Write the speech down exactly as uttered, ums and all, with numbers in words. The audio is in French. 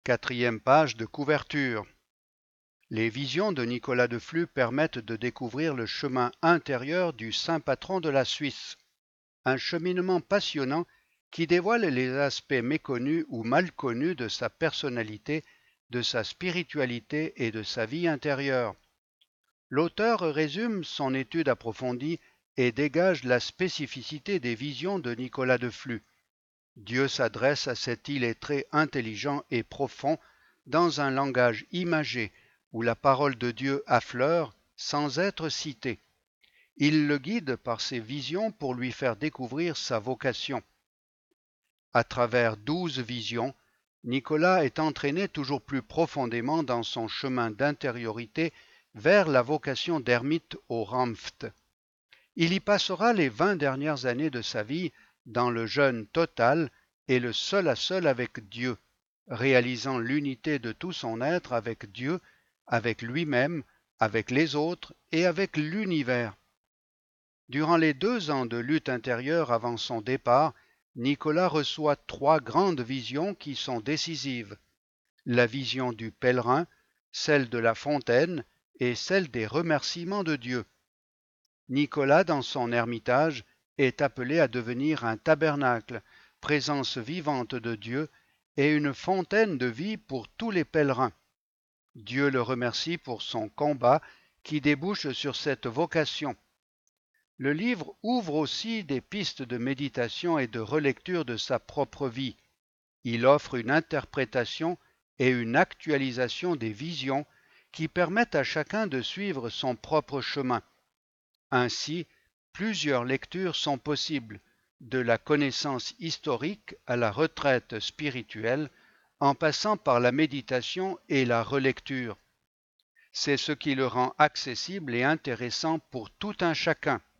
Quatrième page de couverture. Les visions de Nicolas de Flue permettent de découvrir le chemin intérieur du saint patron de la Suisse. Un cheminement passionnant qui dévoile les aspects méconnus ou mal connus de sa personnalité, de sa spiritualité et de sa vie intérieure. L'auteur résume son étude approfondie et dégage la spécificité des visions de Nicolas de Flue. Dieu s'adresse à cet illettré intelligent et profond dans un langage imagé où la parole de Dieu affleure sans être citée. Il le guide par ses visions pour lui faire découvrir sa vocation. À travers douze visions, Nicolas est entraîné toujours plus profondément dans son chemin d'intériorité vers la vocation d'ermite au Ranft. Il y passera les vingt dernières années de sa vie dans le jeûne total et le seul à seul avec Dieu, réalisant l'unité de tout son être avec Dieu, avec lui-même, avec les autres et avec l'univers. Durant les deux ans de lutte intérieure avant son départ, Nicolas reçoit trois grandes visions qui sont décisives. La vision du pèlerin, celle de la fontaine et celle des remerciements de Dieu. Nicolas, dans son ermitage, est appelé à devenir un tabernacle, présence vivante de Dieu et une fontaine de vie pour tous les pèlerins. Dieu le remercie pour son combat qui débouche sur cette vocation. Le livre ouvre aussi des pistes de méditation et de relecture de sa propre vie. Il offre une interprétation et une actualisation des visions qui permettent à chacun de suivre son propre chemin. Ainsi, plusieurs lectures sont possibles, de la connaissance historique à la retraite spirituelle, en passant par la méditation et la relecture. C'est ce qui le rend accessible et intéressant pour tout un chacun.